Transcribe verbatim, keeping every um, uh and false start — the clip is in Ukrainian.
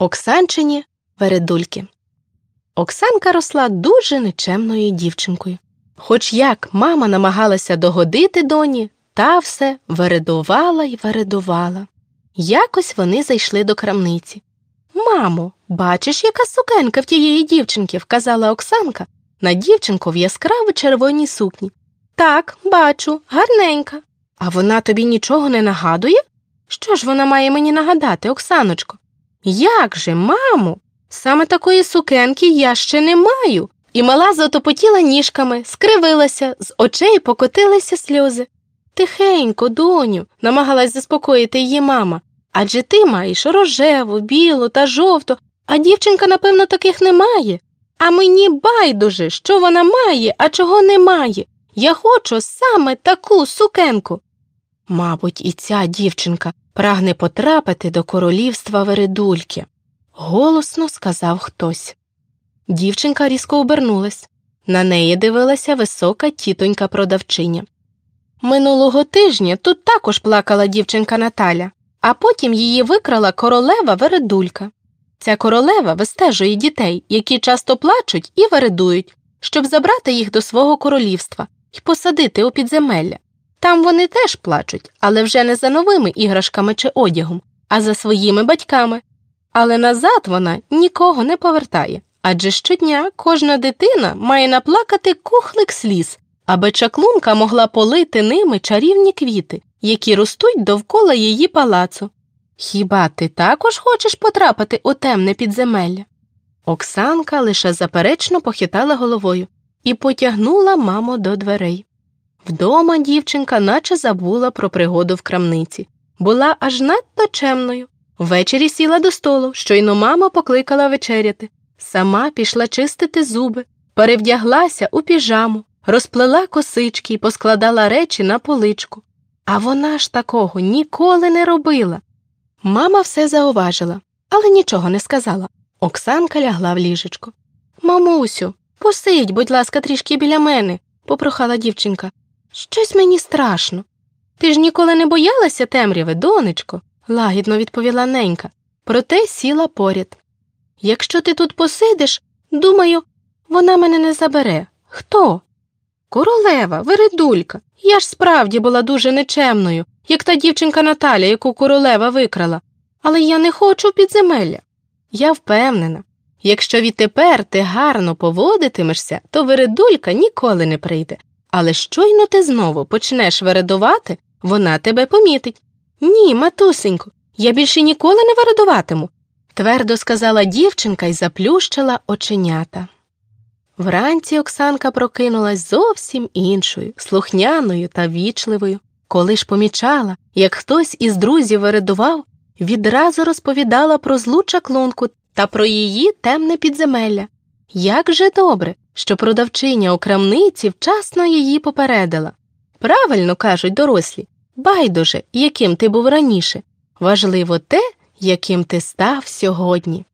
Оксанчині вередульки. Оксанка росла дуже нечемною дівчинкою. Хоч як мама намагалася догодити доні, та все вередувала й вередувала. Якось вони зайшли до крамниці. «Мамо, бачиш, яка сукенка в тієї дівчинки?» – вказала Оксанка на дівчинку в яскраво червоній сукні. «Так, бачу, гарненька. А вона тобі нічого не нагадує? Що ж вона має мені нагадати, Оксаночко?» «Як же, мамо? Саме такої сукенки я ще не маю!» І мала затопотіла ніжками, скривилася, з очей покотилися сльози. «Тихенько, доню», – намагалась заспокоїти її мама. «Адже ти маєш рожеву, білу та жовту, а дівчинка, напевно, таких не має. А мені байдуже, що вона має, а чого не має. Я хочу саме таку сукенку». Мабуть, і ця дівчинка прагне потрапити до королівства вередульки, голосно сказав хтось. Дівчинка різко обернулась. На неї дивилася висока тітонька-продавчиня. Минулого тижня тут також плакала дівчинка Наталя, а потім її викрала королева вередулька. Ця королева вистежує дітей, які часто плачуть і вередують, щоб забрати їх до свого королівства і посадити у підземелля. Там вони теж плачуть, але вже не за новими іграшками чи одягом, а за своїми батьками. Але назад вона нікого не повертає, адже щодня кожна дитина має наплакати кухлик сліз, аби чаклунка могла полити ними чарівні квіти, які ростуть довкола її палацу. Хіба ти також хочеш потрапити у темне підземелля? Оксанка лише заперечно похитала головою і потягнула маму до дверей. Вдома дівчинка наче забула про пригоду в крамниці. Була аж надто чемною. Ввечері сіла до столу, щойно мама покликала вечеряти. Сама пішла чистити зуби, перевдяглася у піжаму, розплела косички і поскладала речі на поличку. А вона ж такого ніколи не робила. Мама все зауважила, але нічого не сказала. Оксанка лягла в ліжечко. «Мамусю, посидь, будь ласка, трішки біля мене», – попрохала дівчинка. «Щось мені страшно». «Ти ж ніколи не боялася темряви, донечко?» – лагідно відповіла ненька, проте сіла поряд. «Якщо ти тут посидиш, думаю, вона мене не забере. Хто?» «Королева, вередулька. Я ж справді була дуже нечемною, як та дівчинка Наталя, яку королева викрала. Але я не хочу в підземелля. Я впевнена, якщо відтепер ти гарно поводитимешся, то вередулька ніколи не прийде. Але щойно ти знову почнеш вередувати, вона тебе помітить. Ні, матусенько, я більше ніколи не вередуватиму», – твердо сказала дівчинка і заплющила оченята. Вранці Оксанка прокинулась зовсім іншою, слухняною та вічливою. Коли ж помічала, як хтось із друзів вередував, відразу розповідала про злу чаклунку та про її темне підземелля. Як же добре, що продавчиня у крамниці вчасно її попередила. Правильно кажуть дорослі, байдуже, яким ти був раніше. Важливо те, яким ти став сьогодні.